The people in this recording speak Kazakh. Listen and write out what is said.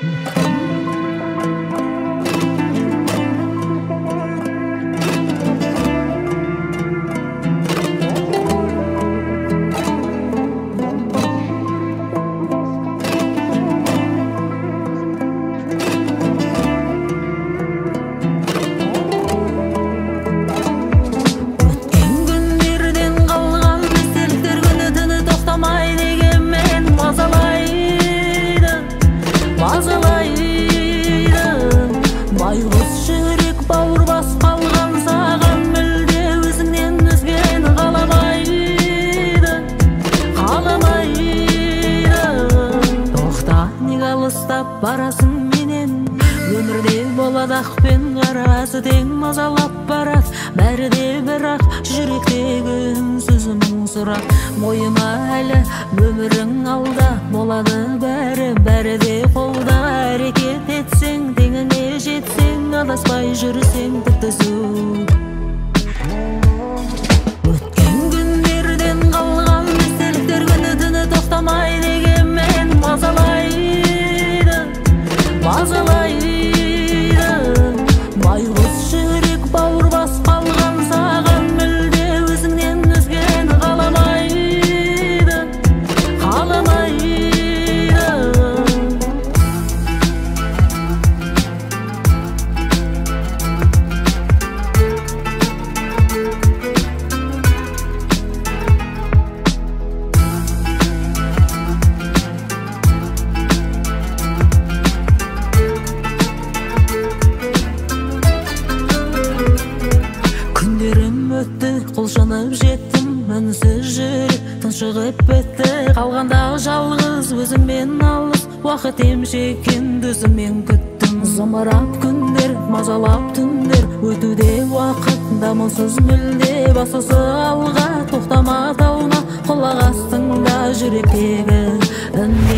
Барасың менен өмірде болады ақ пен қарасы тең мазалап барат бәрі де бірақ жүректегі үнсіз мың сұрақ мойыма әлі өмірің алда болады бәрі де қолда әрекет етсең теңіңе жетсең адаспай жүрсең тіпті өткен күндерден қалған естеліктер күні түні тоқтамай дегенмен мазалайды байғұс жүрек бауыр бас қалған саған мүлде өзіңнен өзгені қаламайды Құлшынып жеттім, үнсіз жүрек тұншығып бітті қалғандағы жалғыз өзіммен алыс уақыт емшеккен төсіммен күттім зымырап күндер, мазалап түндер өтуде уақыт дамылсыз мүлде басысы алға тоқтама тауына құлақ астыңда жүректегі